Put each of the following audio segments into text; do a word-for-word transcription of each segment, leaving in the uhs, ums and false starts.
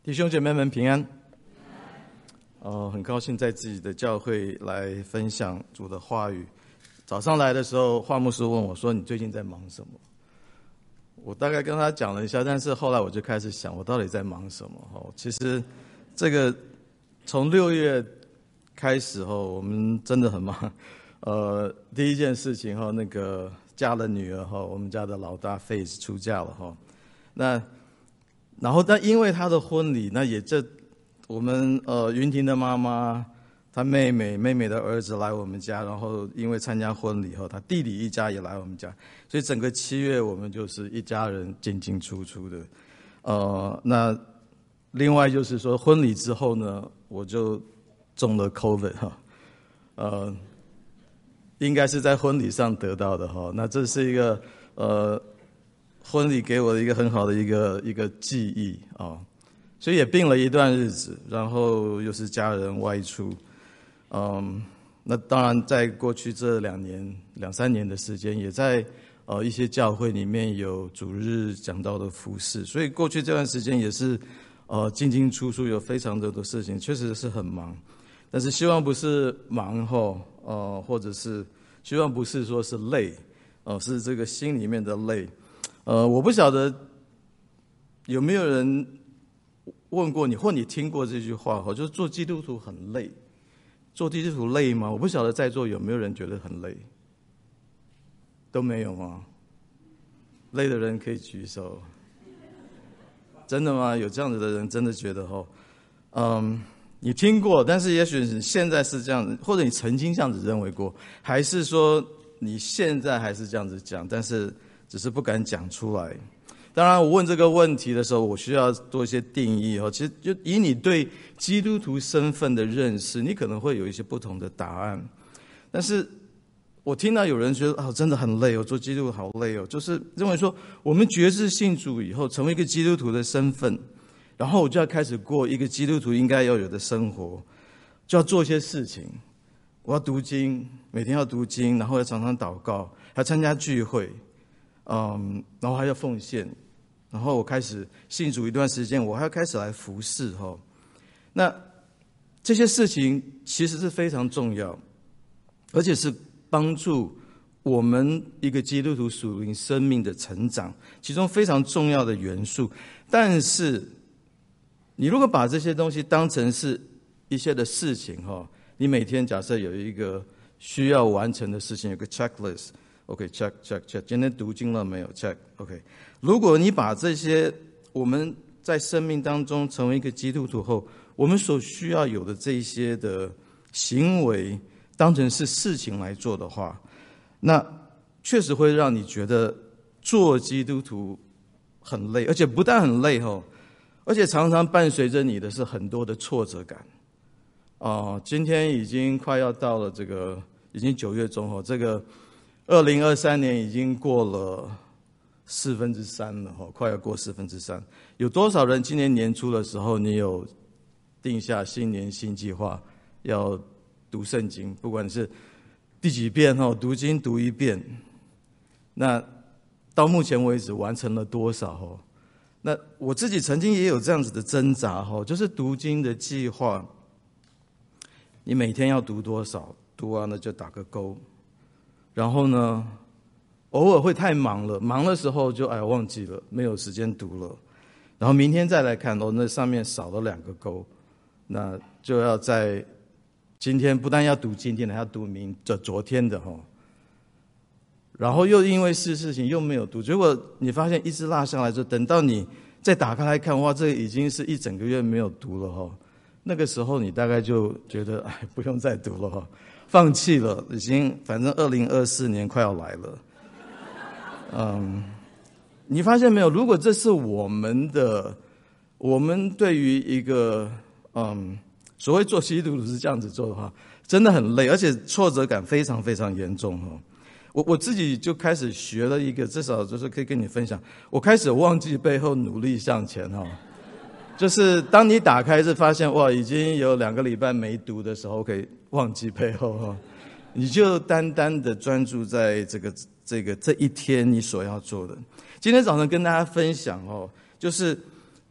弟兄姐妹们平安。呃，很高兴在自己的教会来分享主的话语。早上来的时候，华牧师问我说：“你最近在忙什么？”我大概跟他讲了一下，但是后来我就开始想，我到底在忙什么？哈，其实这个从六月开始后，我们真的很忙。呃，第一件事情哈，那个嫁了女儿哈，我们家的老大 Faith 出嫁了哈。那然后，但因为他的婚礼，那也这我们呃云婷的妈妈，她妹妹妹妹的儿子来我们家，然后因为参加婚礼后，他弟弟一家也来我们家，所以整个七月我们就是一家人进进出出的。呃，那另外就是说婚礼之后呢，我就中了 COVID 哈，呃，应该是在婚礼上得到的哈。那这是一个呃。婚礼给我的一个很好的一个一个记忆啊、哦，所以也病了一段日子，然后又是家人外出，嗯，那当然在过去这两年两三年的时间，也在呃一些教会里面有主日讲道的服事，所以过去这段时间也是呃进进出出，有非常多的事情，确实是很忙，但是希望不是忙后呃，或者是希望不是说是累，哦、呃，是这个心里面的累。呃，我不晓得有没有人问过你，或你听过这句话哈，就是做基督徒很累。做基督徒累吗？我不晓得在座有没有人觉得很累，都没有吗？累的人可以举手。真的吗？有这样子的人真的觉得哈，嗯，你听过，但是也许现在是这样子，或者你曾经这样子认为过，还是说你现在还是这样子讲，但是只是不敢讲出来。当然我问这个问题的时候，我需要多一些定义。其实就以你对基督徒身份的认识，你可能会有一些不同的答案。但是我听到有人觉得啊、哦，真的很累哦，做基督徒好累哦，就是认为说我们决志信主以后，成为一个基督徒的身份，然后我就要开始过一个基督徒应该要有的生活，就要做一些事情。我要读经，每天要读经，然后要常常祷告，还要参加聚会。嗯，然后还要奉献，然后我开始信主一段时间，我还要开始来服侍哈。那这些事情其实是非常重要，而且是帮助我们一个基督徒属灵生命的成长，其中非常重要的元素。但是，你如果把这些东西当成是一些的事情哈，你每天假设有一个需要完成的事情，有个 checklist。OK, check, check, check. 今天读经了没有 ？Check. OK. 如果你把这些我们在生命当中成为一个基督徒后，我们所需要有的这一些的行为当成是事情来做的话，那确实会让你觉得做基督徒很累，而且不但很累吼，而且常常伴随着你的是很多的挫折感。哦，今天已经快要到了这个，已经九月中吼，这个。二零二三年已经过了四分之三了哈，快要过四分之三。有多少人今年年初的时候，你有定下新年新计划，要读圣经？不管是第几遍哈，读经读一遍。那到目前为止完成了多少哈？那我自己曾经也有这样子的挣扎哈，就是读经的计划，你每天要读多少？读完了就打个勾。然后呢，偶尔会太忙了，忙的时候就哎忘记了，没有时间读了。然后明天再来看，哦，那上面少了两个勾，那就要在今天不但要读今天的，还要读明这昨天的哈。然后又因为是事情又没有读，结果你发现一直落下来，就等到你再打开来看，哇，这已经是一整个月没有读了哈。那个时候你大概就觉得哎不用再读了哈。放弃了，已经反正二零二四年快要来了。嗯，你发现没有？如果这是我们的，我们对于一个嗯所谓做基督徒是这样子做的话，真的很累，而且挫折感非常非常严重哈。我我自己就开始学了一个，至少就是可以跟你分享，我开始忘记背后，努力向前哈。就是当你打开是发现哇，已经有两个礼拜没读的时候，可以忘记背后哈，你就单单的专注在这个这个这一天你所要做的。今天早上跟大家分享哦，就是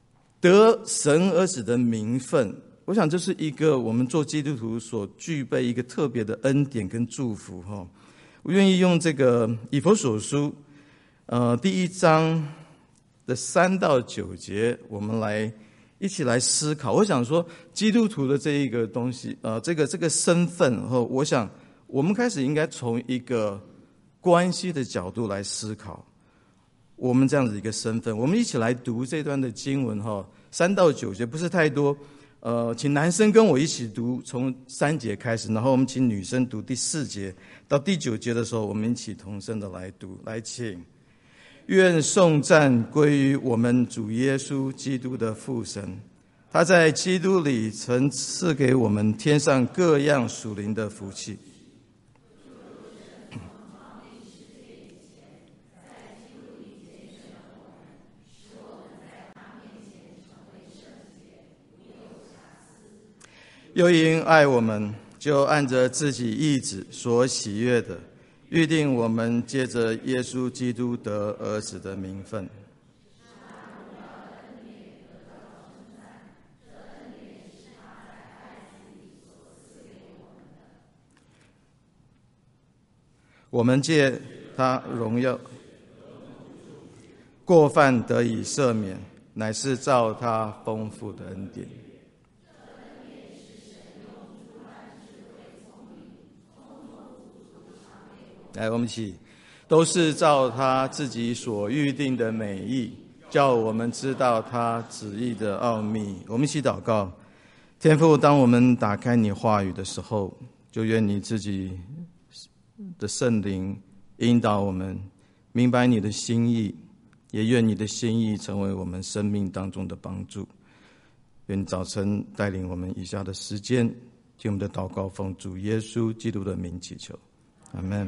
得神儿子的名分，我想这是一个我们做基督徒所具备一个特别的恩典跟祝福哈。我愿意用这个以弗所书，呃，第一章的三到九节，我们来一起来思考。我想说，基督徒的这一个东西，呃，这个这个身份和我想，我们开始应该从一个关系的角度来思考我们这样子一个身份。我们一起来读这段的经文哈，三到九节不是太多。呃，请男生跟我一起读，从三节开始，然后我们请女生读第四节到第九节的时候，我们一起同声的来读。来，请。愿颂赞归于我们主耶稣基督的父神，他在基督里曾赐给我们天上各样属灵的福气。又因爱我们，就按着自己意志所喜悦的，预定我们借着耶稣基督得儿子的名分。我们借他荣耀，过犯得以赦免，乃是照他丰富的恩典。来，我们一起，都是照他自己所预定的美意，叫我们知道他旨意的奥秘。我们一起祷告。天父，当我们打开你话语的时候，就愿你自己的圣灵引导我们明白你的心意，也愿你的心意成为我们生命当中的帮助。愿早晨带领我们以下的时间，听我们的祷告，奉主耶稣基督的名祈求，阿们。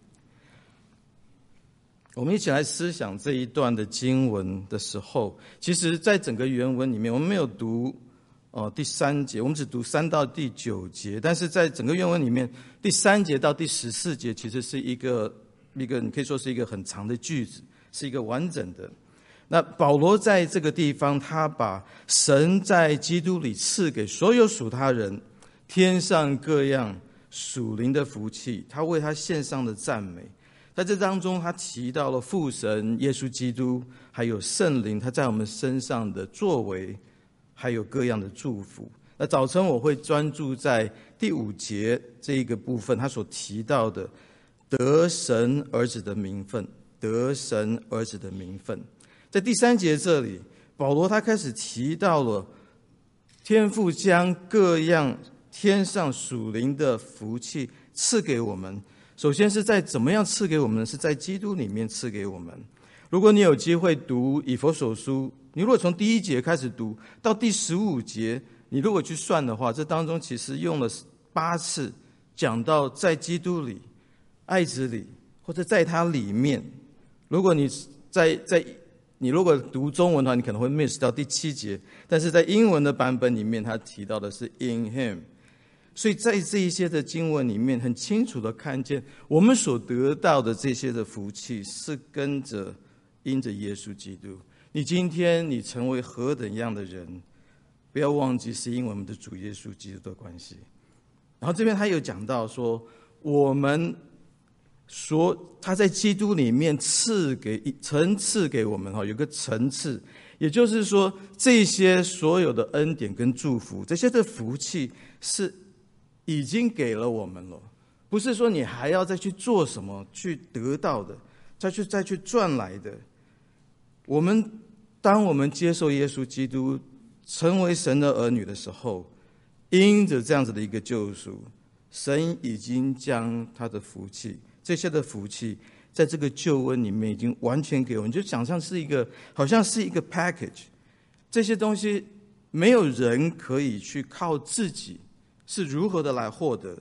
我们一起来思想这一段的经文的时候，其实在整个原文里面，我们没有读呃第三节，我们只读三到第九节，但是在整个原文里面，第三节到第十四节其实是一个一个你可以说是一个很长的句子，是一个完整的。那保罗在这个地方，他把神在基督里赐给所有属他人天上各样属灵的福气，他为他献上的赞美。在这当中，他提到了父神、耶稣基督，还有圣灵，他在我们身上的作为，还有各样的祝福。那早晨我会专注在第五节这一个部分，他所提到的得神儿子的名分，得神儿子的名分。在第三节这里，保罗他开始提到了天父将各样天上属灵的福气赐给我们。首先是在怎么样赐给我们呢？是在基督里面赐给我们。如果你有机会读以弗所书，你如果从第一节开始读到第十五节，你如果去算的话，这当中其实用了八次讲到在基督里、爱子里，或者在他里面。如果你在在你如果读中文的话，你可能会 miss 到第七节，但是在英文的版本里面，他提到的是 in him。所以在这一些的经文里面，很清楚的看见我们所得到的这些的福气是跟着因着耶稣基督。你今天你成为何等样的人，不要忘记是因为我们的主耶稣基督的关系。然后这边他有讲到说，我们说他在基督里面赐给层次给我们，有个层次，也就是说这些所有的恩典跟祝福，这些的福气是已经给了我们了，不是说你还要再去做什么去得到的，再去再去赚来的。我们当我们接受耶稣基督成为神的儿女的时候，因着这样子的一个救赎，神已经将他的福气，这些的福气在这个救恩里面已经完全给我们，就想象是一个好像是一个 package， 这些东西没有人可以去靠自己是如何的来获得。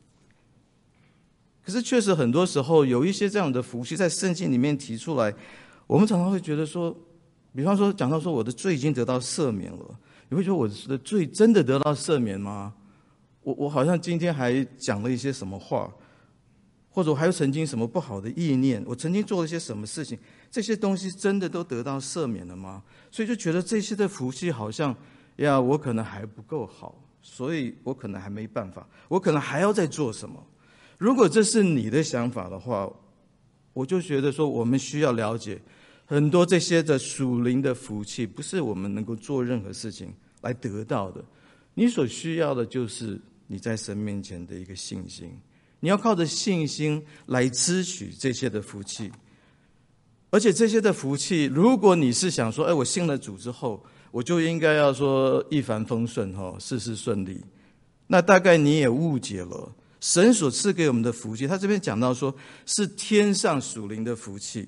可是确实很多时候有一些这样的福气在圣经里面提出来，我们常常会觉得说，比方说讲到说我的罪已经得到赦免了，你会觉得我的罪真的得到赦免吗？我我好像今天还讲了一些什么话， 或者我还有曾经什么不好的意念，我曾经做了些什么事情，这些东西真的都得到赦免了吗？所以就觉得这些的福气好像呀，我可能还不够好，所以我可能还没办法，我可能还要再做什么。如果这是你的想法的话，我就觉得说我们需要了解很多这些的属灵的福气不是我们能够做任何事情来得到的，你所需要的就是你在神面前的一个信心，你要靠着信心来支取这些的福气。而且这些的福气，如果你是想说，哎，我信了主之后我就应该要说一帆风顺，事事顺利，那大概你也误解了神所赐给我们的福气。他这边讲到说是天上属灵的福气，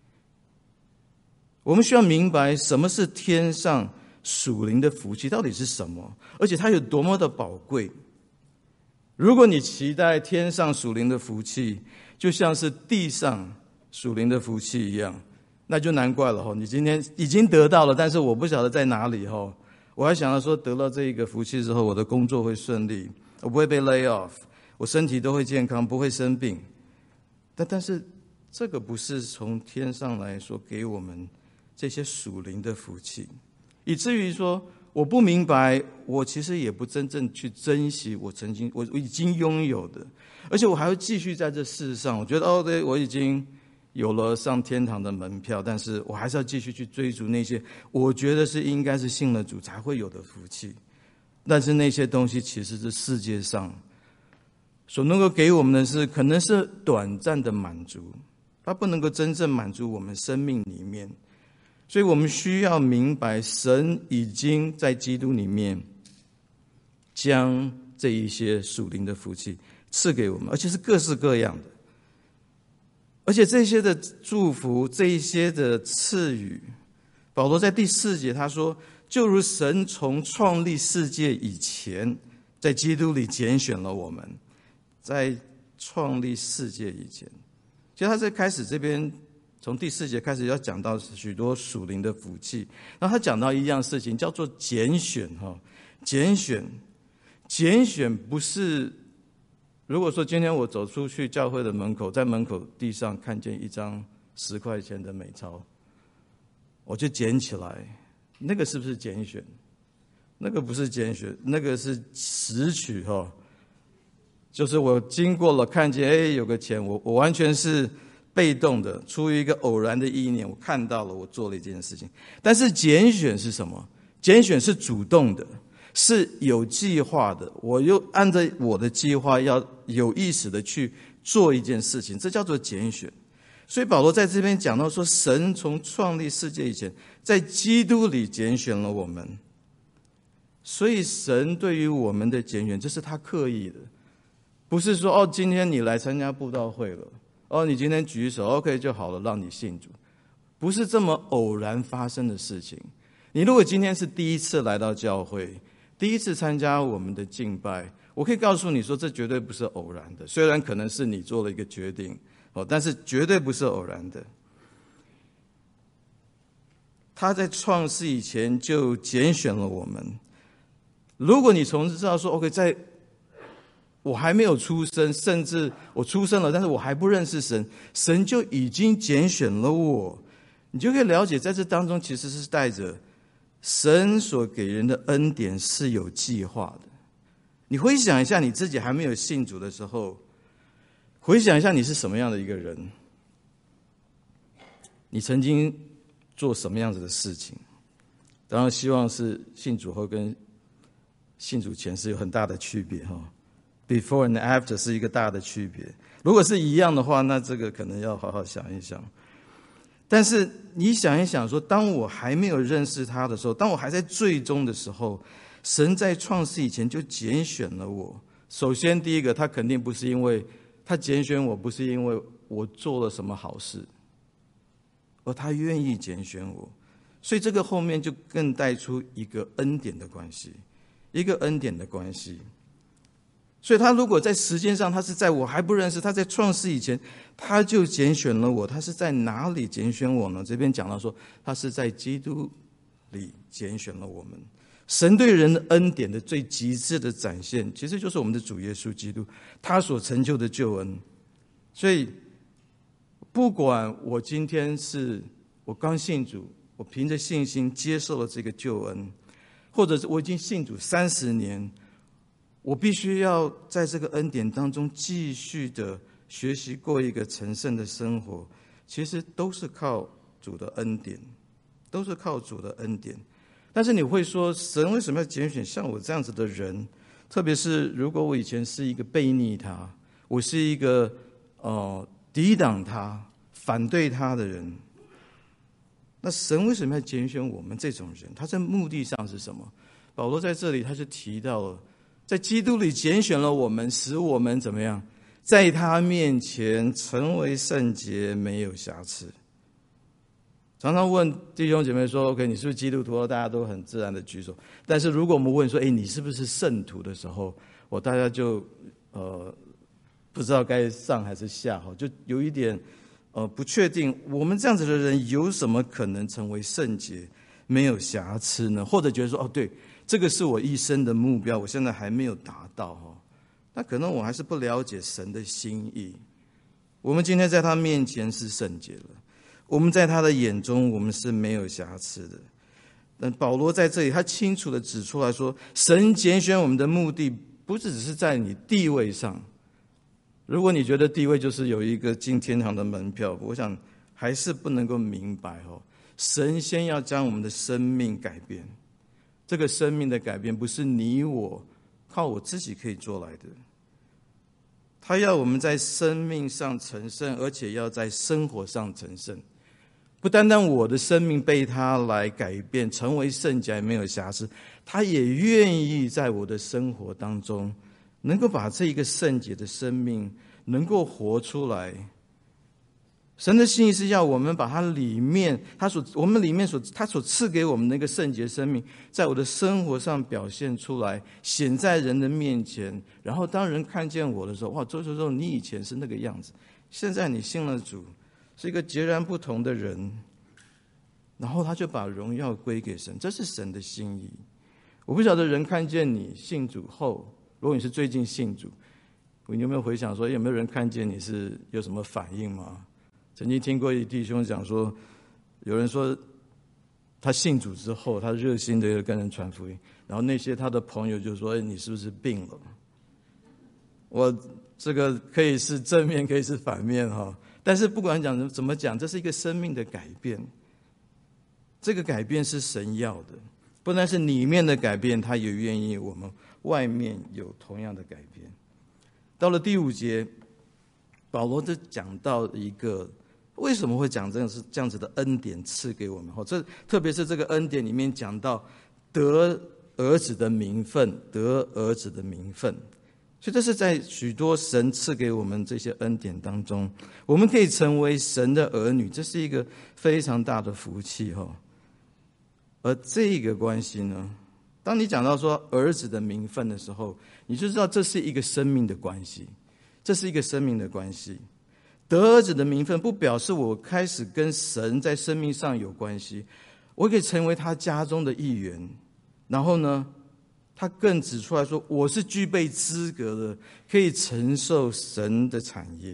我们需要明白什么是天上属灵的福气到底是什么，而且它有多么的宝贵。如果你期待天上属灵的福气就像是地上属灵的福气一样，那就难怪了，你今天已经得到了，但是我不晓得在哪里。我还想到说得到这一个福气之后，我的工作会顺利，我不会被 lay off， 我身体都会健康，不会生病。但但是这个不是从天上来说给我们这些属灵的福气，以至于说我不明白，我其实也不真正去珍惜我曾经我已经拥有的，而且我还会继续在这世上，我觉得哦，对，我已经有了上天堂的门票，但是我还是要继续去追逐那些我觉得是应该是信了主才会有的福气。但是那些东西其实是世界上所能够给我们的是可能是短暂的满足，它不能够真正满足我们生命里面。所以我们需要明白，神已经在基督里面将这一些属灵的福气赐给我们，而且是各式各样的。而且这些的祝福，这一些的赐予，保罗在第四节他说，就如神从创立世界以前在基督里拣选了我们。在创立世界以前，其实他在开始这边从第四节开始要讲到许多属灵的福气，然后他讲到一样事情叫做拣选。拣选拣选不是，如果说今天我走出去教会的门口，在门口地上看见一张十块钱的美钞，我就捡起来，那个是不是拣选？那个不是拣选，那个是拾取。就是我经过了看见，哎，有个钱，我我完全是被动的，出于一个偶然的意念，我看到了，我做了一件事情。但是拣选是什么？拣选是主动的，是有计划的，我又按照我的计划要有意识的去做一件事情，这叫做拣选。所以保罗在这边讲到说，神从创立世界以前在基督里拣选了我们。所以神对于我们的拣选，这是他刻意的，不是说哦，今天你来参加布道会了，哦，你今天举手 OK 就好了，让你信主，不是这么偶然发生的事情。你如果今天是第一次来到教会，第一次参加我们的敬拜，我可以告诉你说，这绝对不是偶然的，虽然可能是你做了一个决定，哦，但是绝对不是偶然的。他在创世以前就拣选了我们。如果你从知道说 OK， 在我还没有出生，甚至我出生了，但是我还不认识神，神就已经拣选了我，你就可以了解，在这当中其实是带着神所给人的恩典是有计划的。你回想一下你自己还没有信主的时候，回想一下你是什么样的一个人，你曾经做什么样子的事情。当然希望是信主后跟信主前是有很大的区别。Before and after 是一个大的区别，如果是一样的话，那这个可能要好好想一想。但是你想一想说，当我还没有认识他的时候，当我还在最终的时候，神在创世以前就拣选了我。首先第一个，他肯定不是因为他拣选我，不是因为我做了什么好事，而他愿意拣选我，所以这个后面就更带出一个恩典的关系，一个恩典的关系。所以他如果在时间上，他是在我还不认识，他在创世以前他就拣选了我。他是在哪里拣选我呢？这边讲到说，他是在基督里拣选了我们。神对人的恩典的最极致的展现，其实就是我们的主耶稣基督，他所成就的救恩。 所以不管我今天是我刚信主，我凭着信心接受了这个救恩，或者是我已经信主三十年，我必须要在这个恩典当中继续的学习过一个成圣的生活，其实都是靠主的恩典，都是靠主的恩典。但是你会说，神为什么要拣选像我这样子的人？特别是如果我以前是一个悖逆他，我是一个呃抵挡他、反对他的人，那神为什么要拣选我们这种人？他在目的上是什么？保罗在这里他就提到了，在基督里拣选了我们，使我们怎么样，在他面前成为圣洁，没有瑕疵。常常问弟兄姐妹说 OK 你是不是基督徒，大家都很自然的举手。但是如果我们问说诶你是不是圣徒的时候，我大家就呃不知道该上还是下，就有一点呃不确定，我们这样子的人有什么可能成为圣洁没有瑕疵呢？或者觉得说哦对，这个是我一生的目标，我现在还没有达到，那可能我还是不了解神的心意。我们今天在他面前是圣洁了，我们在他的眼中我们是没有瑕疵的。但保罗在这里他清楚地指出来说，神拣选我们的目的不是只是在你地位上。如果你觉得地位就是有一个进天堂的门票，我想还是不能够明白哦。神先要将我们的生命改变，这个生命的改变不是你我靠我自己可以做来的，他要我们在生命上成圣，而且要在生活上成圣。不单单我的生命被他来改变，成为圣洁没有瑕疵，他也愿意在我的生活当中能够把这一个圣洁的生命能够活出来。神的心意是要我们把他里面他所我们里面所他所赐给我们的一个圣洁生命，在我的生活上表现出来，显在人的面前。然后当人看见我的时候，哇，周周周，你以前是那个样子，现在你信了主，是一个截然不同的人。然后他就把荣耀归给神，这是神的心意。我不晓得人看见你信主后，如果你是最近信主，你有没有回想说有没有人看见你是有什么反应吗？曾经听过一弟兄讲说，有人说他信主之后，他热心的跟人传福音，然后那些他的朋友就说：“哎，你是不是病了？”我这个可以是正面，可以是反面哈。但是不管讲怎么讲，这是一个生命的改变。这个改变是神要的，不但是里面的改变，他也愿意我们外面有同样的改变。到了第五节，保罗就讲到一个为什么会讲这样是这样子的恩典赐给我们？这特别是这个恩典里面讲到得儿子的名分，得儿子的名分，所以这是在许多神赐给我们这些恩典当中，我们可以成为神的儿女，这是一个非常大的福气哈。而这个关系呢，当你讲到说儿子的名分的时候，你就知道这是一个生命的关系，这是一个生命的关系。得儿子的名分不表示我开始跟神在生命上有关系，我可以成为他家中的一员。然后呢，他更指出来说，我是具备资格的，可以承受神的产业。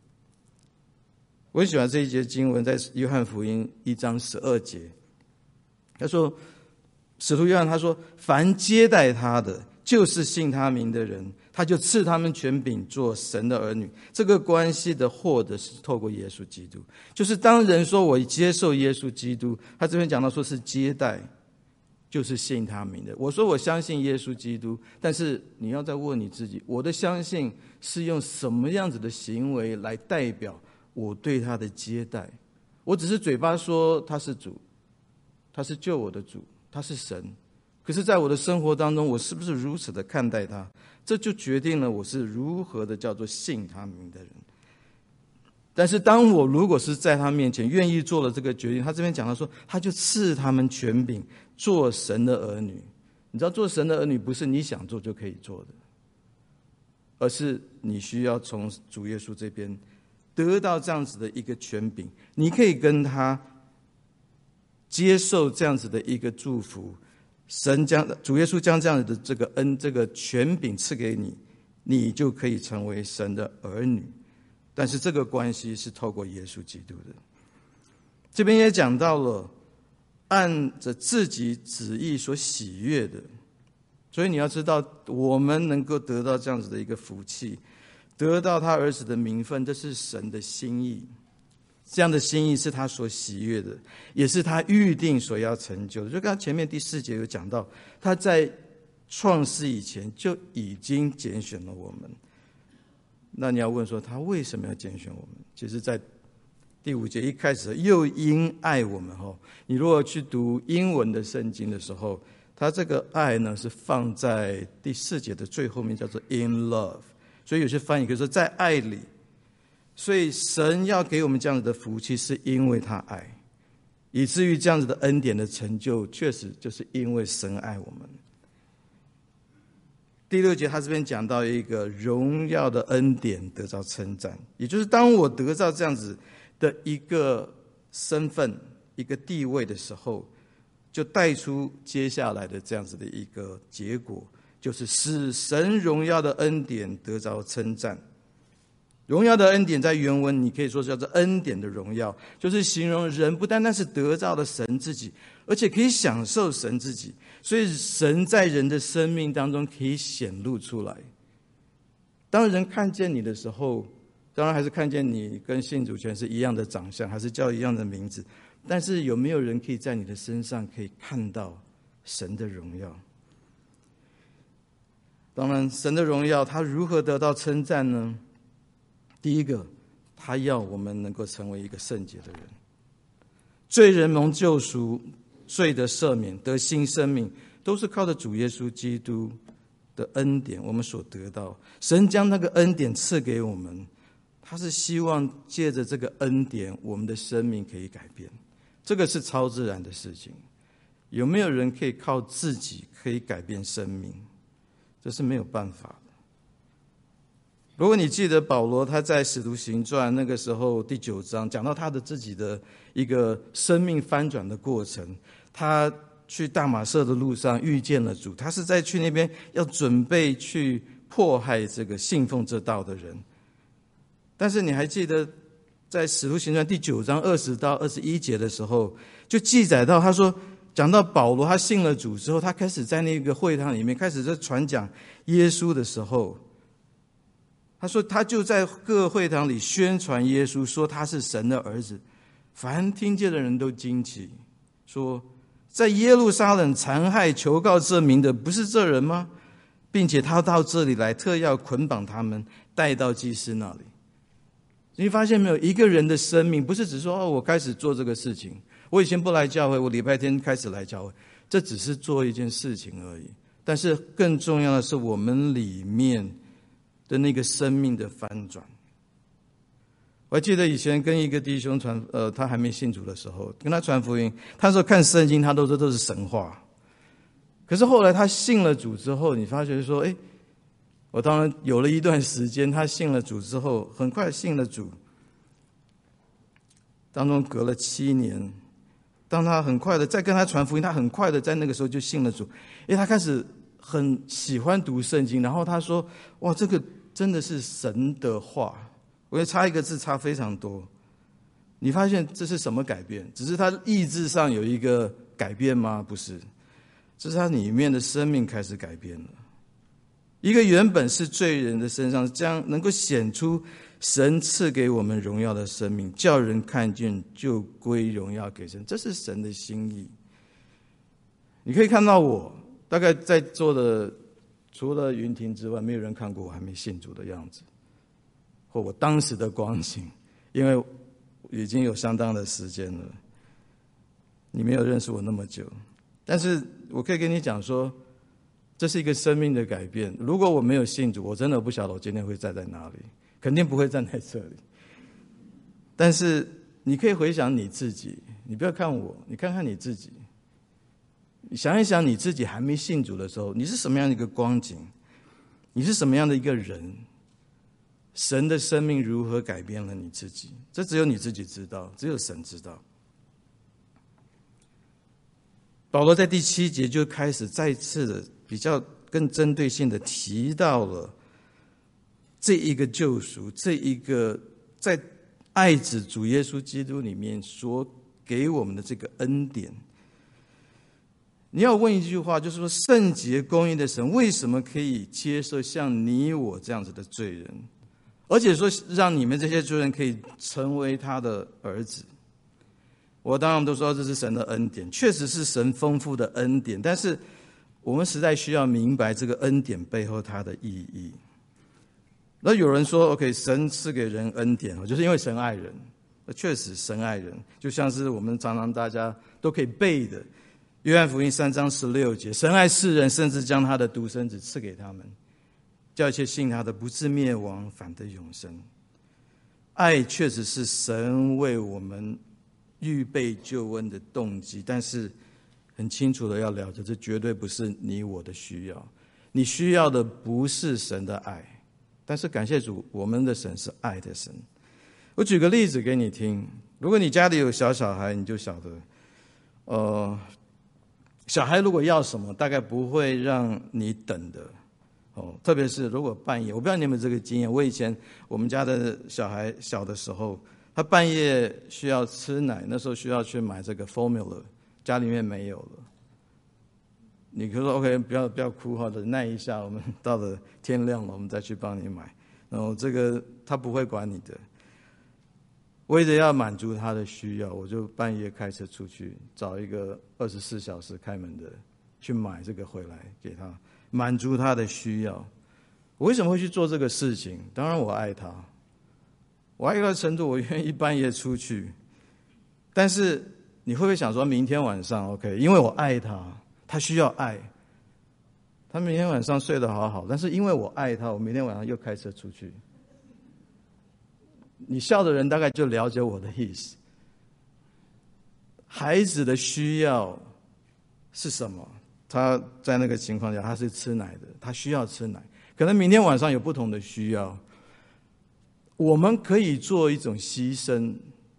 我很喜欢这一节经文，在约翰福音一章十二节，他说，使徒约翰他说，凡接待他的，就是信他名的人，他就赐他们权柄做神的儿女。这个关系的获得是透过耶稣基督，就是当人说我接受耶稣基督，他这边讲到说是接待，就是信他名的。我说我相信耶稣基督，但是你要再问你自己，我的相信是用什么样子的行为来代表我对他的接待？我只是嘴巴说他是主，他是救我的主，他是神，可是在我的生活当中，我是不是如此的看待他？这就决定了我是如何的叫做信他名的人。但是当我如果是在他面前愿意做了这个决定，他这边讲到说，他就赐他们权柄做神的儿女。你知道做神的儿女不是你想做就可以做的，而是你需要从主耶稣这边得到这样子的一个权柄，你可以跟他接受这样子的一个祝福，神将主耶稣将这样的这个恩这个权柄赐给你，你就可以成为神的儿女。 但是这个关系是透过耶稣基督的。这边也讲到了按着自己旨意所喜悦的，所以你要知道，我们能够得到这样子的一个福气，得到他儿子的名分，这是神的心意。这样的心意是他所喜悦的，也是他预定所要成就的。就刚刚前面第四节有讲到，他在创世以前就已经拣选了我们。那你要问说，他为什么要拣选我们？其实在第五节一开始，又因爱我们。你如果去读英文的圣经的时候，他这个爱呢是放在第四节的最后面，叫做 in love。所以有些翻译可以说在爱里。所以神要给我们这样子的福气，是因为他爱，以至于这样子的恩典的成就，确实就是因为神爱我们。第六节他这边讲到一个荣耀的恩典得到称赞，也就是当我得到这样子的一个身份、一个地位的时候，就带出接下来的这样子的一个结果，就是使神荣耀的恩典得到称赞。荣耀的恩典在原文你可以说是叫做恩典的荣耀，就是形容人不单单是得到了神自己，而且可以享受神自己。所以神在人的生命当中可以显露出来。当人看见你的时候，当然还是看见你跟信主权是一样的长相，还是叫一样的名字，但是有没有人可以在你的身上可以看到神的荣耀？当然神的荣耀他如何得到称赞呢？第一个，他要我们能够成为一个圣洁的人。罪人蒙救赎，罪的赦免，得新生命，都是靠着主耶稣基督的恩典我们所得到。神将那个恩典赐给我们，他是希望借着这个恩典，我们的生命可以改变。这个是超自然的事情。有没有人可以靠自己可以改变生命？这是没有办法的。如果你记得保罗他在使徒行传那个时候第九章讲到他的自己的一个生命翻转的过程，他去大马色的路上遇见了主，他是在去那边要准备去迫害这个信奉这道的人。但是你还记得在使徒行传第九章二十到二十一节的时候，就记载到他说，讲到保罗他信了主之后，他开始在那个会堂里面开始在传讲耶稣的时候，他说他就在各会堂里宣传耶稣，说他是神的儿子。凡听见的人都惊奇，说在耶路撒冷残害求告这名的不是这人吗？并且他到这里来，特要捆绑他们，带到祭司那里。你发现没有，一个人的生命不是只说哦，我开始做这个事情，我以前不来教会，我礼拜天开始来教会，这只是做一件事情而已。但是更重要的是我们里面的那个生命的翻转。我还记得以前跟一个弟兄传，呃，他还没信主的时候，跟他传福音，他说看圣经，他都说都是神话。可是后来他信了主之后，你发觉说，哎，我当然有了一段时间，他信了主之后，很快信了主，当中隔了七年，当他很快的再跟他传福音，他很快的在那个时候就信了主，因为他开始很喜欢读圣经，然后他说，哇，这个真的是神的话。我觉得差一个字差非常多。你发现这是什么改变？只是他意志上有一个改变吗？不是，这是他里面的生命开始改变了。一个原本是罪人的身上，将能够显出神赐给我们荣耀的生命，叫人看见就归荣耀给神，这是神的心意。你可以看到我大概在座的除了云婷之外，没有人看过我还没信主的样子，或我当时的光景，因为已经有相当的时间了，你没有认识我那么久。但是我可以跟你讲说，这是一个生命的改变。如果我没有信主，我真的不晓得我今天会站在哪里，肯定不会站在这里。但是你可以回想你自己，你不要看我，你看看你自己，你想一想你自己还没信主的时候，你是什么样的一个光景，你是什么样的一个人，神的生命如何改变了你自己，这只有你自己知道，只有神知道。保罗在第七节就开始再次的比较更针对性的提到了这一个救赎，这一个在爱子主耶稣基督里面所给我们的这个恩典。你要问一句话，就是说圣洁公义的神为什么可以接受像你我这样子的罪人，而且说让你们这些罪人可以成为他的儿子？我当然都说这是神的恩典，确实是神丰富的恩典，但是我们实在需要明白这个恩典背后它的意义。那有人说 OK， 神赐给人恩典就是因为神爱人，确实神爱人，就像是我们常常大家都可以背的约翰福音三章十六节，神爱世人，甚至将他的独生子赐给他们，叫一切信他的不至灭亡，反得永生。爱确实是神为我们预备救恩的动机，但是很清楚的要了解，这绝对不是你我的需要。你需要的不是神的爱，但是感谢主，我们的神是爱的神。我举个例子给你听，如果你家里有小小孩，你就晓得，呃，小孩如果要什么，大概不会让你等的。哦，特别是如果半夜，我不知道你有没有这个经验。我以前我们家的小孩小的时候，他半夜需要吃奶，那时候需要去买这个 formula， 家里面没有了。你可以说 OK， 不要不要哭哈，忍耐一下，我们到了天亮了，我们再去帮你买。然后这个他不会管你的。为了要满足他的需要，我就半夜开车出去找一个二十四小时开门的，去买这个回来给他，满足他的需要。我为什么会去做这个事情？当然我爱他，我爱他的程度，我愿意半夜出去。但是你会不会想说，明天晚上 OK， 因为我爱他，他需要爱，他明天晚上睡得好好，但是因为我爱他，我明天晚上又开车出去。你笑的人大概就了解我的意思。孩子的需要是什么？他在那个情况下，他是吃奶的，他需要吃奶。可能明天晚上有不同的需要，我们可以做一种牺牲，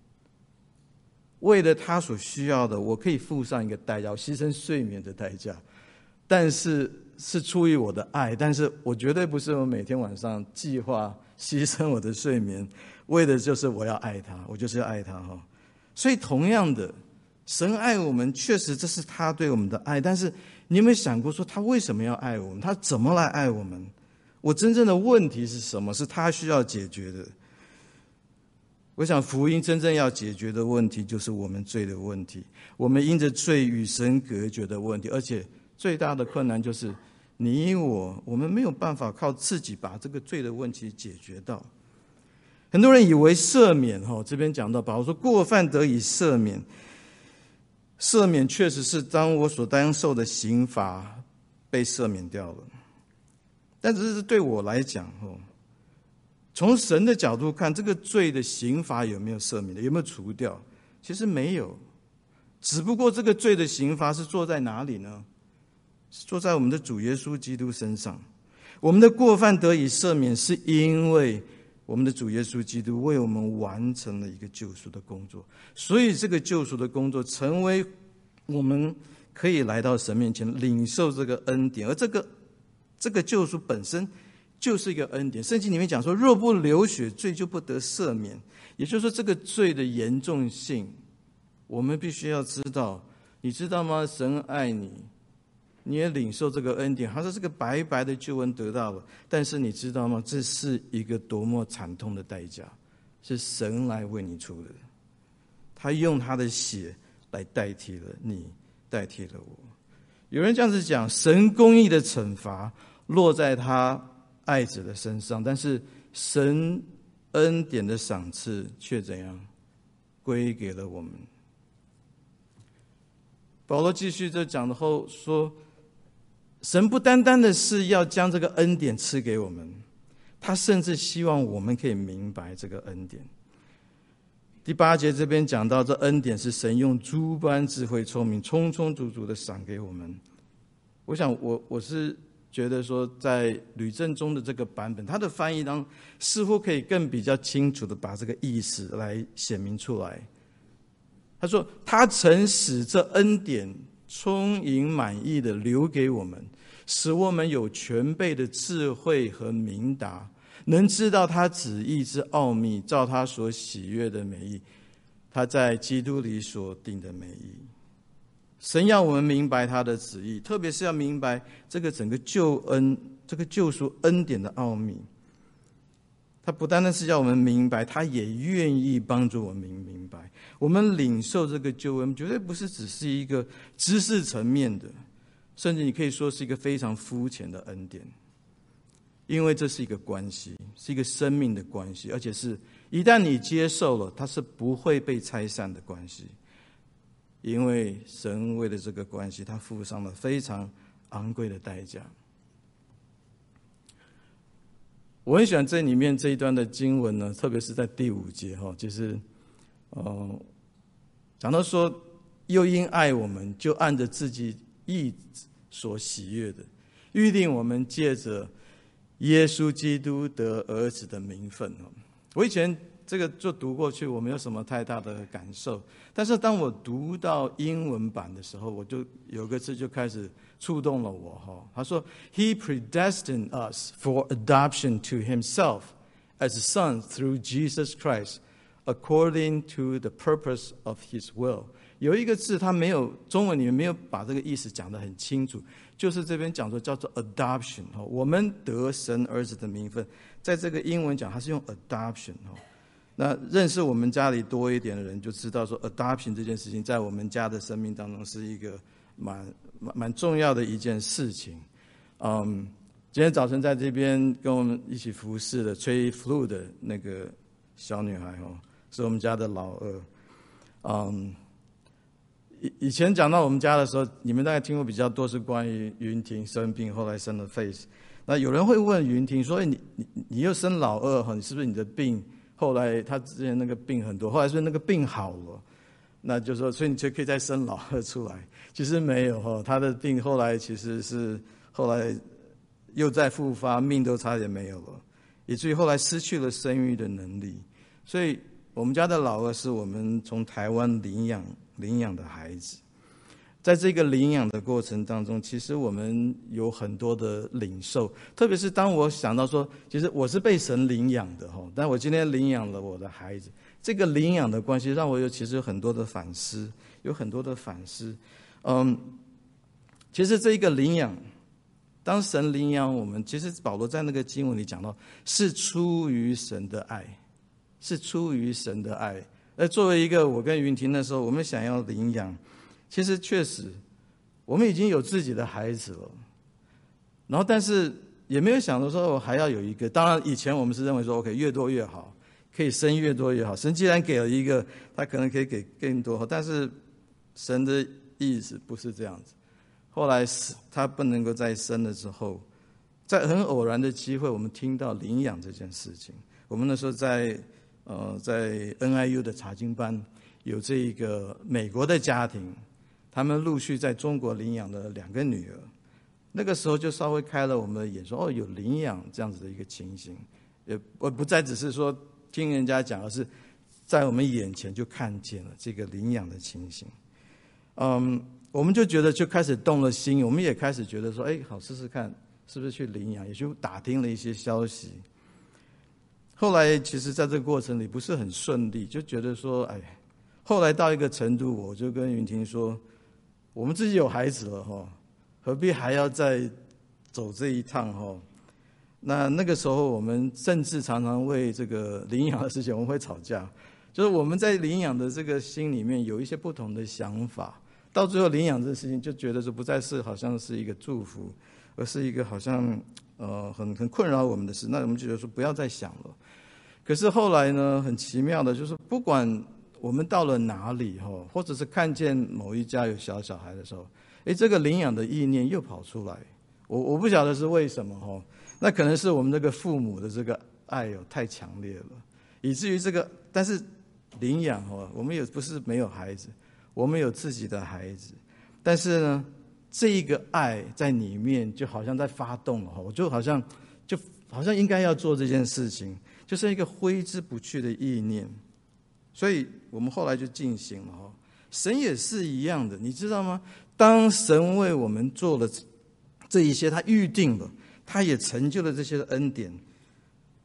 为了他所需要的，我可以付上一个代价，牺牲睡眠的代价，但是是出于我的爱，但是我绝对不是我每天晚上计划牺牲我的睡眠，为的就是我要爱他，我就是要爱他哈。所以同样的，神爱我们，确实这是他对我们的爱，但是你有没有想过说他为什么要爱我们？他怎么来爱我们？我真正的问题是什么？是他需要解决的。我想福音真正要解决的问题，就是我们罪的问题，我们因着罪与神隔绝的问题，而且最大的困难就是你我，我们没有办法靠自己把这个罪的问题解决到。很多人以为赦免，这边讲到保罗说过犯得以赦免，赦免确实是当我所当受的刑罚被赦免掉了，但只是对我来讲，从神的角度看，这个罪的刑罚有没有赦免的，有没有除掉？其实没有，只不过这个罪的刑罚是坐在哪里呢？是坐在我们的主耶稣基督身上。我们的过犯得以赦免，是因为我们的主耶稣基督为我们完成了一个救赎的工作，所以这个救赎的工作成为我们可以来到神面前领受这个恩典，而这个这个救赎本身就是一个恩典。圣经里面讲说，若不流血，罪就不得赦免。也就是说，这个罪的严重性，我们必须要知道。你知道吗？神爱你，你也领受这个恩典，他说这个白白的救恩得到了，但是你知道吗？这是一个多么惨痛的代价，是神来为你出的，他用他的血来代替了你，代替了我。有人这样子讲，神公义的惩罚落在他爱子的身上，但是神恩典的赏赐却怎样归给了我们。保罗继续这讲的后说，神不单单的是要将这个恩典赐给我们，他甚至希望我们可以明白这个恩典。第八节这边讲到，这恩典是神用诸般智慧聪明充充足足的赏给我们。我想我我是觉得说，在吕正中的这个版本，他的翻译当似乎可以更比较清楚的把这个意思来显明出来。他说他曾使这恩典充盈满意的留给我们，使我们有全备的智慧和明达， 能知道他旨意之奥秘，照他所喜悦的美意，他在基督里所定的美意。神要我们明白他的旨意，特别是要明白这个整个救恩、这个救赎恩典的奥秘。他不单单是要我们明白，他也愿意帮助我们明白。我们领受这个救恩，绝对不是只是一个知识层面的，甚至你可以说是一个非常肤浅的恩典。因为这是一个关系，是一个生命的关系，而且是一旦你接受了，它是不会被拆散的关系。因为神为了这个关系，他付上了非常昂贵的代价。我很喜欢这里面这一段的经文呢，特别是在第五节哈，就是呃，讲到说，又因爱我们，就按着自己意所喜悦的，预定我们借着耶稣基督得儿子的名分。我以前这个就读过去，我没有什么太大的感受。但是当我读到英文版的时候，我就有个字就开始触动了我。他说 He predestined us for adoption to himself as a son through Jesus Christ according to the purpose of his will。 有一个字他没有，中文里面没有把这个意思讲得很清楚，就是这边讲说叫做 adoption， 我们得神儿子的名分，在这个英文讲它是用 adoption。那认识我们家里多一点的人就知道说 adoption 这件事情在我们家的生命当中是一个蛮蛮蛮重要的一件事情。嗯，今天早晨在这边跟我们一起服侍的吹 flute 的那个小女孩哦，是我们家的老二。嗯，以以前讲到我们家的时候，你们大概听过比较多是关于云婷生病，后来生了 face。那有人会问云婷说：“你你你又生老二哈，你是不是你的病？”后来他之前那个病很多，后来是那个病好了，那就说，所以你就可以再生老二出来。其实没有哈，他的病后来其实是后来又再复发，命都差点没有了，以至于后来失去了生育的能力。所以我们家的老二是我们从台湾领养领养的孩子。在这个领养的过程当中，其实我们有很多的领受，特别是当我想到说，其实我是被神领养的哈，但我今天领养了我的孩子，这个领养的关系让我有其实有很多的反思，有很多的反思。嗯，其实这一个领养，当神领养我们，其实保罗在那个经文里讲到，是出于神的爱，是出于神的爱。而作为一个我跟云婷那时候，我们想要领养。其实确实，我们已经有自己的孩子了，然后但是也没有想到说我还要有一个。当然，以前我们是认为说 ，OK， 越多越好，可以生越多越好。神既然给了一个，他可能可以给更多，但是神的意思不是这样子。后来他不能够再生了之后，在很偶然的机会，我们听到领养这件事情。我们那时候在呃在 N I U 的查经班有这一个美国的家庭。他们陆续在中国领养了两个女儿，那个时候就稍微开了我们的眼，说哦，有领养这样子的一个情形，也不不再只是说听人家讲，而是在我们眼前就看见了这个领养的情形。嗯，我们就觉得就开始动了心，我们也开始觉得说，哎，好试试看是不是去领养，也去打听了一些消息。后来其实在这个过程里不是很顺利，就觉得说，哎，后来到一个程度，我就跟云婷说。我们自己有孩子了哈，何必还要再走这一趟哈？那那个时候，我们甚至常常为这个领养的事情，我们会吵架。就是我们在领养的这个心里面有一些不同的想法，到最后领养这个事情就觉得说不再是好像是一个祝福，而是一个好像呃很很困扰我们的事。那我们就觉得说不要再想了。可是后来呢，很奇妙的就是不管。我们到了哪里或者是看见某一家有小小孩的时候，诶，这个领养的意念又跑出来。我我不晓得是为什么，那可能是我们这个父母的这个爱有太强烈了，以至于这个，但是领养我们也不是没有孩子，我们有自己的孩子，但是呢，这一个爱在里面就好像在发动了，我就好像就好像应该要做这件事情，就是一个挥之不去的意念。所以我们后来就进行了哈，神也是一样的，你知道吗？当神为我们做了这一些，他预定了，他也成就了这些恩典。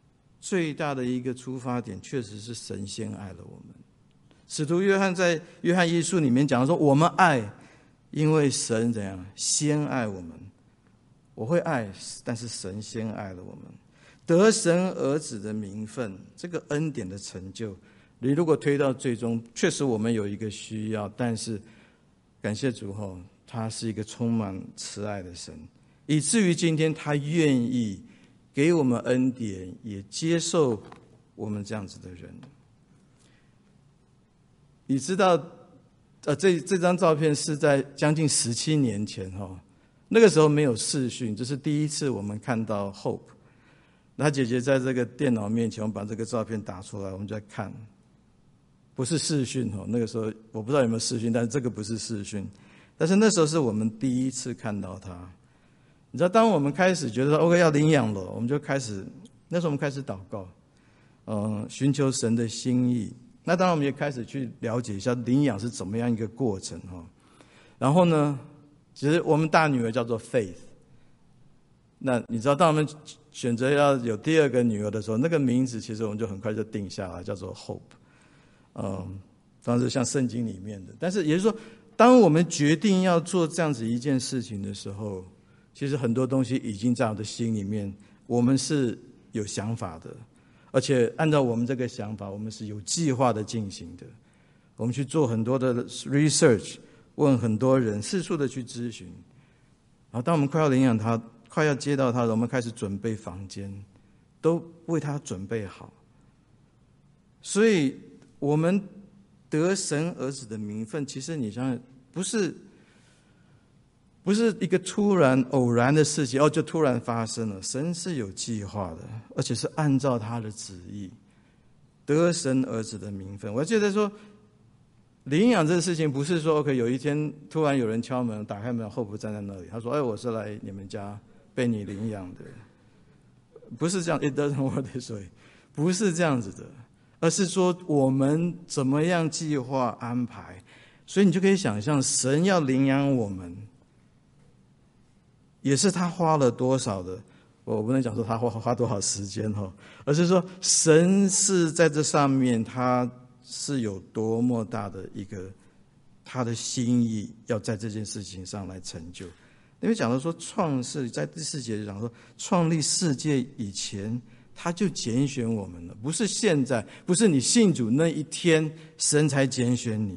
最大的一个出发点确实是神先爱了我们。使徒约翰在约翰一书里面讲说，我们爱，因为神怎样先爱我们。我会爱，但是神先爱了我们。得神儿子的名分，这个恩典的成就，你如果推到最终，确实我们有一个需要，但是感谢主后，他是一个充满慈爱的神，以至于今天他愿意给我们恩典，也接受我们这样子的人。你知道，呃，这这张照片是在将近十七年前哈，那个时候没有视讯，这是第一次我们看到 Hope。他姐姐在这个电脑面前，我们把这个照片打出来，我们就在看，不是视讯哈。那个时候我不知道有没有视讯，但是这个不是视讯，但是那时候是我们第一次看到他。你知道，当我们开始觉得 OK 要领养了，我们就开始，那时候我们开始祷告，嗯，寻求神的心意。那当然我们也开始去了解一下领养是怎么样一个过程哈。然后呢，其实我们大女儿叫做 Faith。那你知道，当我们选择要有第二个女儿的时候，那个名字其实我们就很快就定下来，叫做 Hope。嗯，当然是像圣经里面的。但是也就是说，当我们决定要做这样子一件事情的时候，其实很多东西已经在我的心里面，我们是有想法的，而且按照我们这个想法，我们是有计划的进行的。我们去做很多的 research， 问很多人，四处的去咨询。然后当我们快要领养他，快要接到他了，我们开始准备房间，都为他准备好。所以我们得神儿子的名分，其实你想想，不是不是一个突然偶然的事情，哦，就突然发生了。神是有计划的，而且是按照他的旨意得神儿子的名分。我记得说，领养这个事情不是说 OK， 有一天突然有人敲门，打开门，后父站在那里，他说：“哎，我是来你们家被你领养的。”不是这样 ，It doesn't work this way， 不是这样子的，而是说我们怎么样计划安排。所以你就可以想象，神要领养我们，也是他花了多少的，我不能讲说他花花多少时间哈，而是说神是在这上面，他是有多么大的一个他的心意，要在这件事情上来成就。因为讲到说创世，在第四节讲说创立世界以前，他就拣选我们了，不是现在，不是你信主那一天神才拣选你，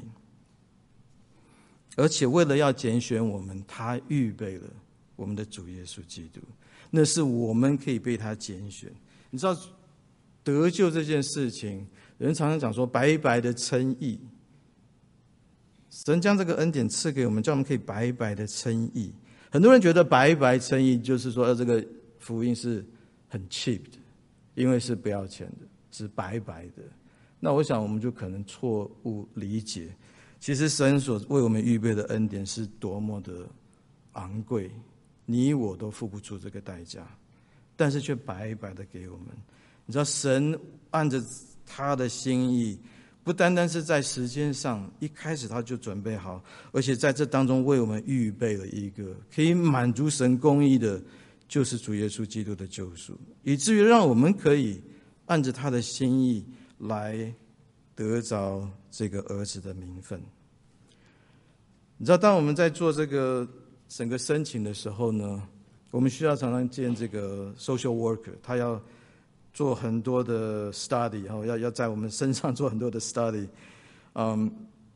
而且为了要拣选我们，他预备了我们的主耶稣基督，那是我们可以被他拣选。你知道得救这件事情，人常常讲说白白的称义，神将这个恩典赐给我们，叫我们可以白白的称义。很多人觉得白白称义就是说这个福音是很 cheap 的，因为是不要钱的，是白白的。那我想我们就可能错误理解，其实神所为我们预备的恩典是多么的昂贵，你我都付不出这个代价，但是却白白的给我们。你知道神按着他的心意，不单单是在时间上一开始他就准备好，而且在这当中为我们预备了一个可以满足神公义的，就是主耶稣基督的救赎，以至于让我们可以按着他的心意来得着这个儿子的名分。你知道当我们在做这个整个申请的时候呢，我们需要常常见这个 social worker， 他要做很多的 study， 然后要要在我们身上做很多的 study。嗯，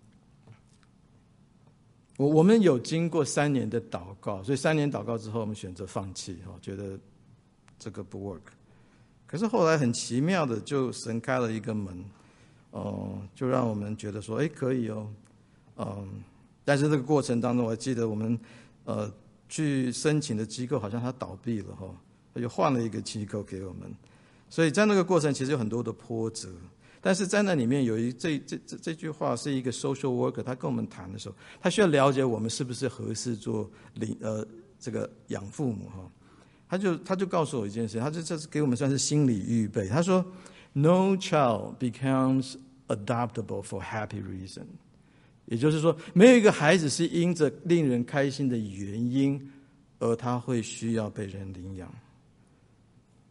我我们有经过三年的祷告，所以三年祷告之后，我们选择放弃，哈，觉得这个不 work。可是后来很奇妙的，就神开了一个门，哦、呃，就让我们觉得说，哎，可以哦，嗯，但是这个过程当中，我记得我们呃去申请的机构好像它倒闭了，哈，他就换了一个机构给我们。所以在那个过程其实有很多的波折，但是在那里面有一这这这这句话是一个 social worker， 他跟我们谈的时候，他需要了解我们是不是合适做领呃这个养父母哈，他就他就告诉我一件事，他就这是给我们算是心理预备。他说 ，No child becomes adoptable for happy reason， 也就是说，没有一个孩子是因着令人开心的原因，而他会需要被人领养。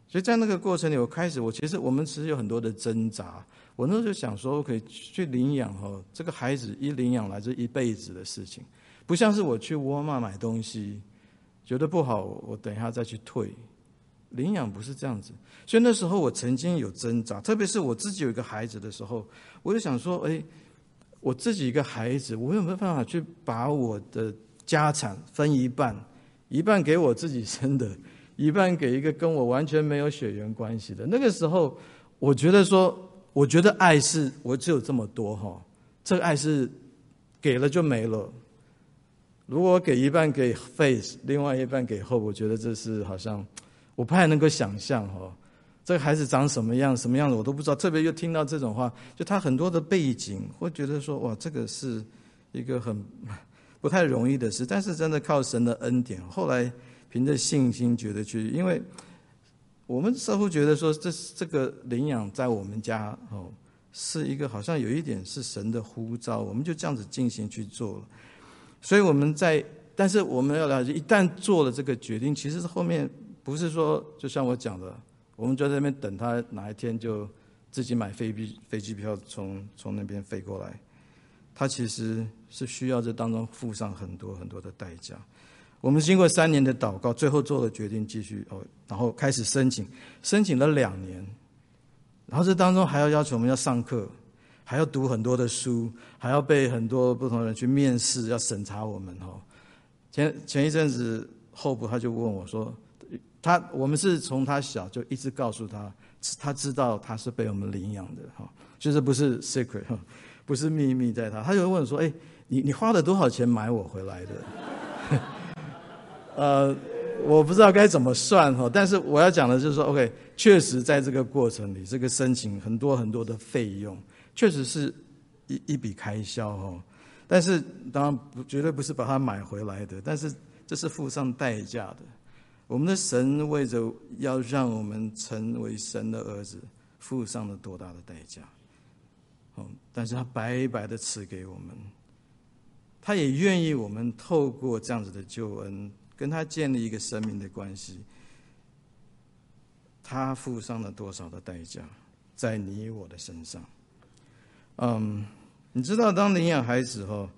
所以在那个过程里，我开始，我其实我们其实有很多的挣扎。我那时候就想说，我可以去领养哦，这个孩子一领养来这一辈子的事情，不像是我去沃尔玛买东西，觉得不好，我等一下再去退。领养不是这样子，所以那时候我曾经有挣扎，特别是我自己有一个孩子的时候，我就想说，哎，我自己一个孩子，我有没有办法去把我的家产分一半，一半给我自己生的，一半给一个跟我完全没有血缘关系的。那个时候我觉得说，我觉得爱是我只有这么多哈，这个爱是给了就没了。如果我给一半给 Faith， 另外一半给 Hope， 我觉得这是好像我不太能够想象哈，这个孩子长什么样什么样子我都不知道。特别又听到这种话，就他很多的背景，会觉得说哇，这个是一个很不太容易的事。但是真的靠神的恩典，后来凭着信心觉得去，因为我们似乎觉得说这这个领养在我们家哦，是一个好像有一点是神的呼召，我们就这样子进行去做了。所以我们在，但是我们要了解，一旦做了这个决定，其实是后面不是说就像我讲的，我们就在那边等他哪一天就自己买飞机飞机票从从那边飞过来，他其实是需要这当中付上很多很多的代价。我们经过三年的祷告，最后做了决定继续哦，然后开始申请，申请了两年，然后这当中还要要求我们要上课，还要读很多的书，还要被很多不同的人去面试，要审查我们哦。前前一阵子Hope他就问我说，他我们是从他小就一直告诉他，他知道他是被我们领养的哈，就是不是 secret 哈，不是秘密在他。他就问说，哎，你你花了多少钱买我回来的？呃，我不知道该怎么算哈，但是我要讲的就是说 ，OK， 确实在这个过程里，这个申请很多很多的费用，确实是一一笔开销哈。但是当然不绝对不是把它买回来的，但是这是付上代价的。我们的神为着要让我们成为神的儿子，付上了多大的代价？哦，但是他白白的赐给我们，他也愿意我们透过这样子的救恩，跟他建立一个生命的关系。他付上了多少的代价，在你我的身上？嗯，你知道，当领养孩子后，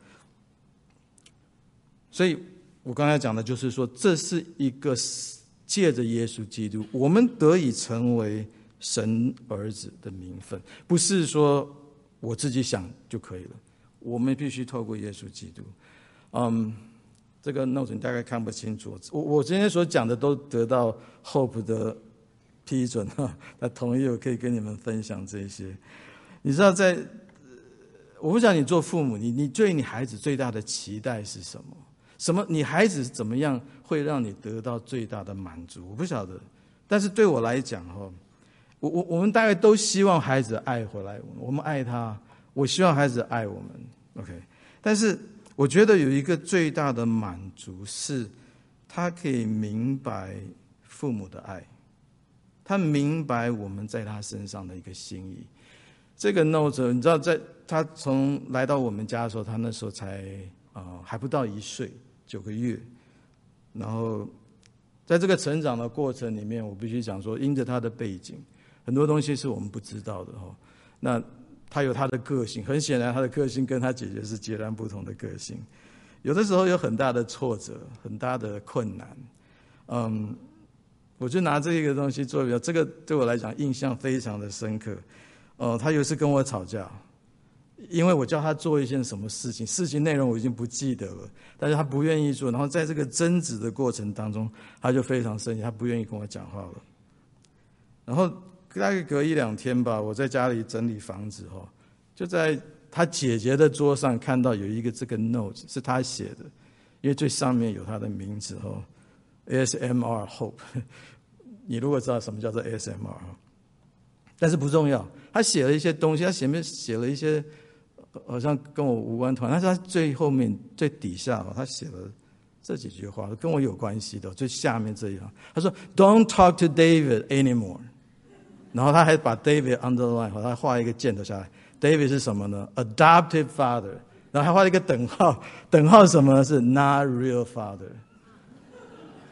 所以我刚才讲的就是说，这是一个借着耶稣基督，我们得以成为神儿子的名分，不是说我自己想就可以了，我们必须透过耶稣基督。嗯，这个 note 你大概看不清楚，我我今天所讲的都得到 Hope 的批准哈，他同意我可以跟你们分享这些。你知道在，我不讲你做父母，你你对你孩子最大的期待是什么？什么？你孩子怎么样会让你得到最大的满足？我不晓得，但是对我来讲哈，我我我们大概都希望孩子爱回来，我们爱他，我希望孩子爱我们 ，OK。但是我觉得有一个最大的满足是，他可以明白父母的爱，他明白我们在他身上的一个心意。这个 note 你知道，在他从来到我们家的时候，他那时候才呃还不到一岁，九个月。然后在这个成长的过程里面，我必须讲说，因着他的背景，很多东西是我们不知道的哈。那他有他的个性，很显然他的个性跟他姐姐是截然不同的个性。有的时候有很大的挫折，很大的困难。嗯，我就拿这个东西做比较，这个对我来讲印象非常的深刻。哦、呃，他有一次跟我吵架，因为我叫他做一件什么事情，事情内容我已经不记得了，但是他不愿意做，然后在这个争执的过程当中，他就非常生气，他不愿意跟我讲话了。然后大概隔一两天吧，我在家里整理房子哈，就在他姐姐的桌上看到有一个这个 note 是他写的，因为最上面有他的名字哈 ，A S M R Hope。你如果知道什么叫做 A S M R 哈，但是不重要。他写了一些东西，他前面写了一些好像跟我无关团，但是他最后面最底下他写了这几句话跟我有关系的，最下面这一行他说 Don't talk to David anymore， 然后他还把 David underline， 他画一个箭头下来， David 是什么呢？ Adopted father， 然后还画了一个等号，等号什么呢？是 not real father。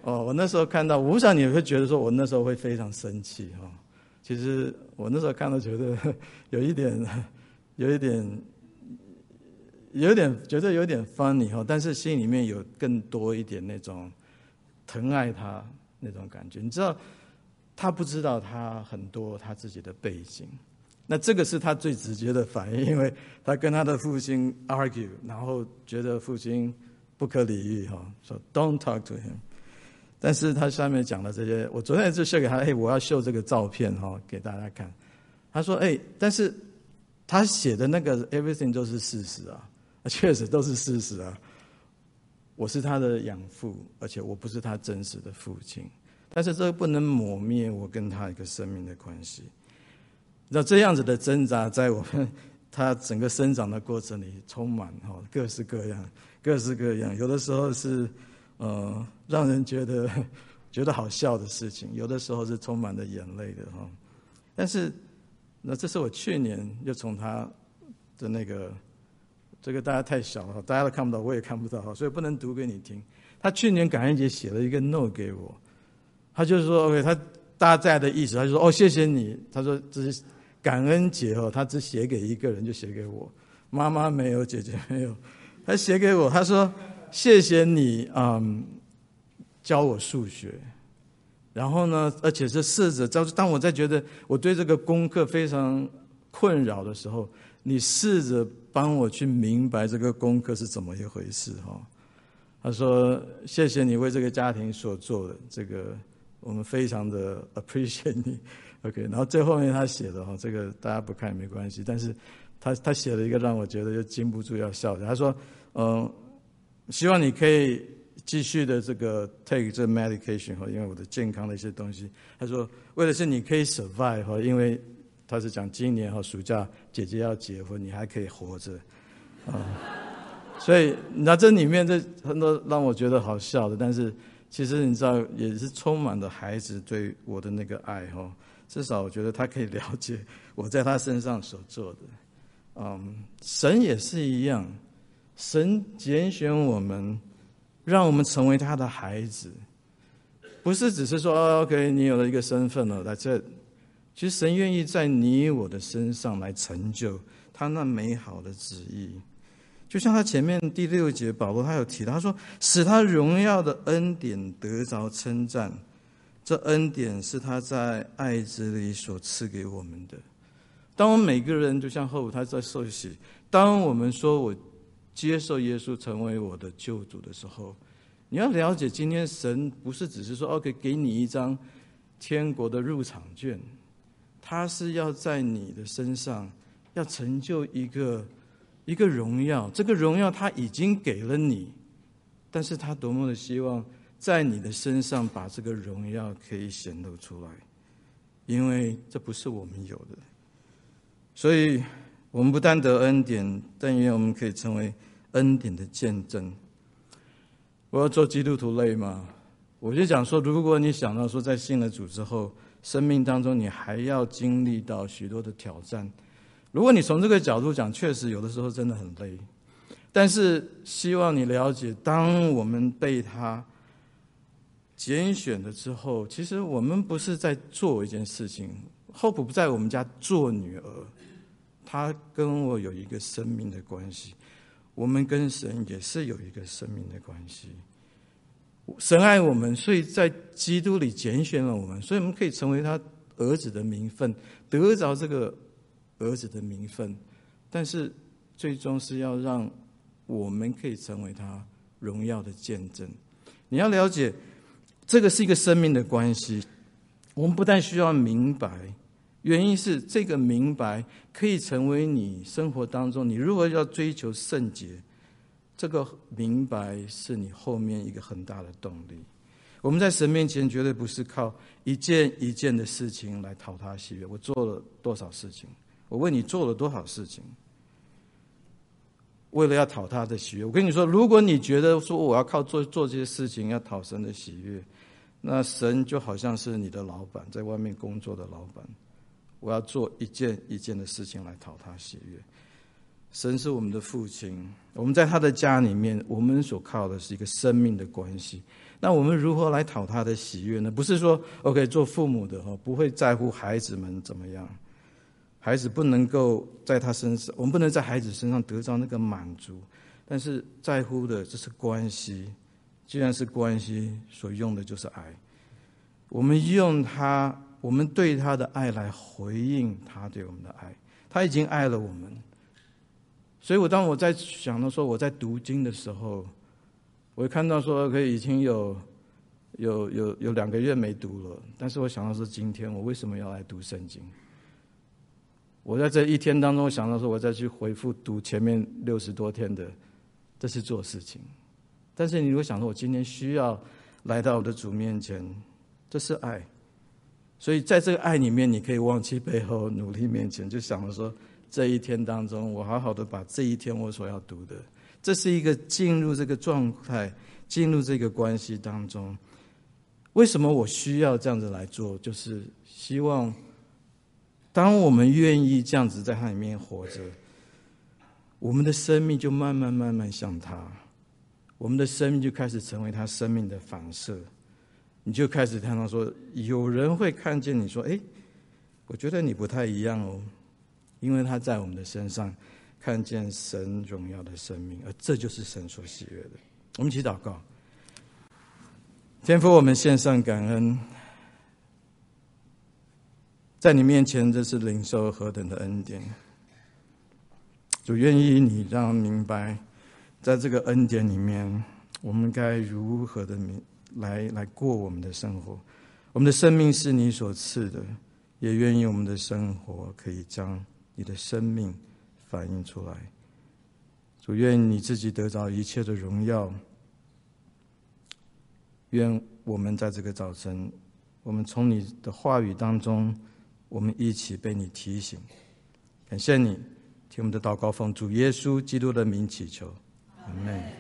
哦，我那时候看到，我不想你会觉得说我那时候会非常生气哈。其实我那时候看到觉得有一点，有一点，有一点觉得有点 funny 哈，但是心里面有更多一点那种疼爱他那种感觉。你知道，他不知道他很多他自己的背景，那这个是他最直接的反应，因为他跟他的父亲 argue， 然后觉得父亲不可理喻哈，说 don't talk to him。但是他下面讲的这些，我昨天就秀给他，哎，我要秀这个照片哈，给大家看。他说，哎，但是他写的那个 everything 都是事实啊，确实都是事实啊。我是他的养父，而且我不是他真实的父亲。但是这个不能抹灭我跟他一个生命的关系。那这样子的挣扎，在我们他整个生长的过程里，充满哈各式各样、各式各样。有的时候是呃让人觉得觉得好笑的事情，有的时候是充满了眼泪的哈。但是那这是我去年又从他的那个这个大家太小了，大家都看不到，我也看不到，所以不能读给你听。他去年感恩节写了一个 note 给我，他就是说 OK， 他大在的意思，他就说哦谢谢你，他说这是感恩节哦，他只写给一个人，就写给我，妈妈没有，姐姐没有，他写给我，他说谢谢你，嗯，教我数学，然后呢，而且是试着，当我在觉得我对这个功课非常困扰的时候，你试着帮我去明白这个功课是怎么一回事哈。他说谢谢你为这个家庭所做的，这个我们非常的 appreciate 你。OK， 然后最后面他写的哈，这个大家不看也没关系，但是他他写了一个让我觉得就禁不住要笑的。他说，嗯，希望你可以继续的这个 take 这 medication 哈，因为我的健康的一些东西。他说，为的是你可以 survive 哈，因为他是讲今年哈暑假姐姐要结婚，你还可以活着啊。所以那这里面这很多让我觉得好笑的，但是其实你知道也是充满了孩子对我的那个爱哈。至少我觉得他可以了解我在他身上所做的。嗯，神也是一样，神拣选我们，让我们成为他的孩子，不是只是说、哦、OK 你有了一个身份了，在这，其实神愿意在你我的身上来成就他那美好的旨意。就像他前面第六节保罗他有提到，他说使他荣耀的恩典得着称赞，这恩典是他在爱子里所赐给我们的。当我们每个人就像后他在受洗，当我们说我接受耶稣成为我的救主的时候，你要了解今天神不是只是说 OK 给你一张天国的入场券，他是要在你的身上要成就一个一个荣耀，这个荣耀他已经给了你，但是他多么的希望在你的身上把这个荣耀可以显露出来，因为这不是我们有的。所以我们不但得恩典，但愿我们可以成为恩典的见证。我要做基督徒累吗？我就讲说，如果你想到说在信了主之后，生命当中你还要经历到许多的挑战，如果你从这个角度讲，确实有的时候真的很累。但是希望你了解，当我们被他拣选了之后，其实我们不是在做一件事情，后不在我们家做女儿，他跟我有一个生命的关系，我们跟神也是有一个生命的关系。神爱我们，所以在基督里拣选了我们，所以我们可以成为他儿子的名分，得着这个儿子的名分，但是最终是要让我们可以成为他荣耀的见证。你要了解，这个是一个生命的关系，我们不但需要明白，原因是这个明白可以成为你生活当中，你如果要追求圣洁，这个明白是你后面一个很大的动力。我们在神面前绝对不是靠一件一件的事情来讨他喜悦。我做了多少事情？我问你做了多少事情？为了要讨他的喜悦。我跟你说，如果你觉得说我要靠做做这些事情要讨神的喜悦，那神就好像是你的老板，在外面工作的老板，我要做一件一件的事情来讨他喜悦。神是我们的父亲，我们在他的家里面，我们所靠的是一个生命的关系。 那我们如何来讨他的喜悦呢？不是说 OK 做父母的不会在乎孩子们怎么样，孩子不能够在他身上，我们不能在孩子身上得到那个满足，但是在乎的这是关系。既然是关系，所用的就是爱。我们用他，我们对他的爱来回应他对我们的爱。他已经爱了我们，所以我当我在想到说我在读经的时候，我看到说可以已经有有有有两个月没读了，但是我想到说今天我为什么要来读圣经？我在这一天当中，我想到说我再去回复读前面六十多天的，这是做事情。但是你如果想说我今天需要来到我的主面前，这是爱。所以在这个爱里面，你可以忘记背后，努力面前，就想着说这一天当中，我好好的把这一天我所要读的，这是一个进入这个状态，进入这个关系当中。为什么我需要这样子来做？就是希望当我们愿意这样子在他里面活着，我们的生命就慢慢慢慢像他，我们的生命就开始成为他生命的反射。你就开始看到说，有人会看见你说，哎，我觉得你不太一样哦，因为他在我们的身上看见神荣耀的生命，而这就是神所喜悦的。我们一起祷告。天父，我们献上感恩，在你面前这是领受何等的恩典。主，愿意你让明白，在这个恩典里面，我们该如何的明来来过我们的生活。我们的生命是你所赐的，也愿意我们的生活可以将你的生命反映出来。主，愿你自己得着一切的荣耀。愿我们在这个早晨，我们从你的话语当中，我们一起被你提醒。感谢你，听我们的祷告，奉主耶稣基督的名祈求，阿们。